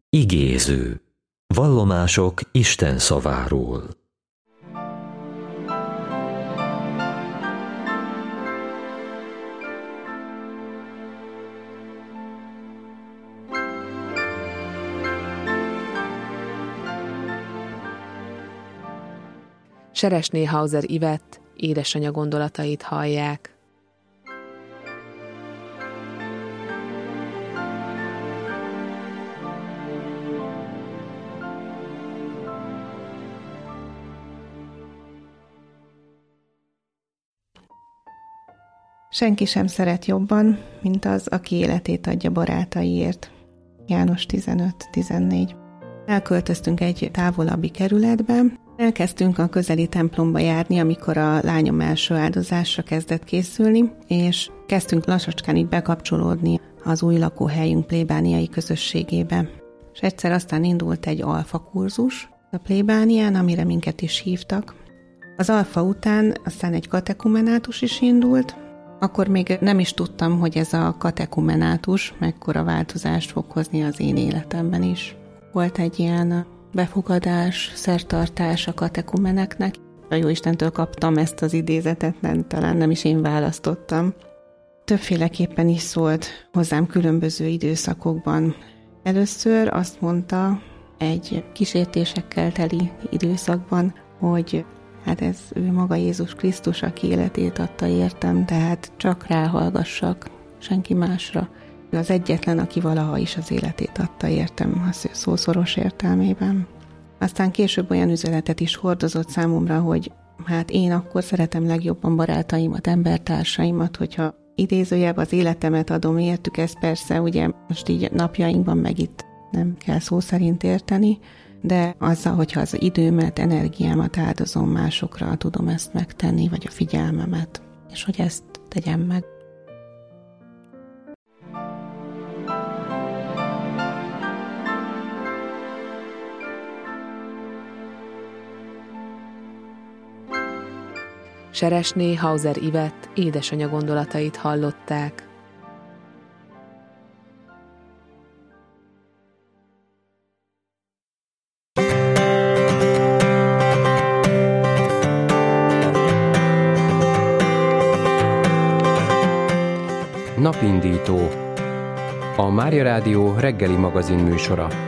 Igéző. Vallomások Isten szaváról. Seresné Hauser Ivett édesanyja gondolatait hallják. Senki sem szeret jobban, mint az, aki életét adja barátaiért. János 15-14. Elköltöztünk egy távolabbi kerületbe, elkezdtünk a közeli templomba járni, amikor a lányom első áldozásra kezdett készülni, és kezdtünk lassacskán így bekapcsolódni az új lakóhelyünk plébániai közösségébe. És egyszer aztán indult egy alfa kurzus a plébánián, amire minket is hívtak. Az alfa után aztán egy katekumenátus is indult. Akkor még nem is tudtam, hogy ez a katekumenátus mekkora változást fog hozni az én életemben is. Volt egy ilyen befogadás, szertartás a katekumeneknek. A Jóistentől kaptam ezt az idézetet, talán nem is én választottam. Többféleképpen is szólt hozzám különböző időszakokban. Először azt mondta egy kísértésekkel teli időszakban, hogy hát ez ő maga Jézus Krisztus, aki életét adta értem, tehát csak ráhallgassak, senki másra. Ő az egyetlen, aki valaha is az életét adta értem, a szószoros értelmében. Aztán később olyan üzenetet is hordozott számomra, hogy hát én akkor szeretem legjobban barátaimat, embertársaimat, hogyha idézőjebb az életemet adom értük, ez persze ugye most így napjainkban meg itt nem kell szó szerint érteni, de azzal, hogyha az időmet, energiámat áldozom másokra, tudom ezt megtenni, vagy a figyelmemet, és hogy ezt tegyem meg. Seresné Hauser Ivett édesanyja gondolatait hallották. Napindító. A Mária Rádió reggeli magazin műsora.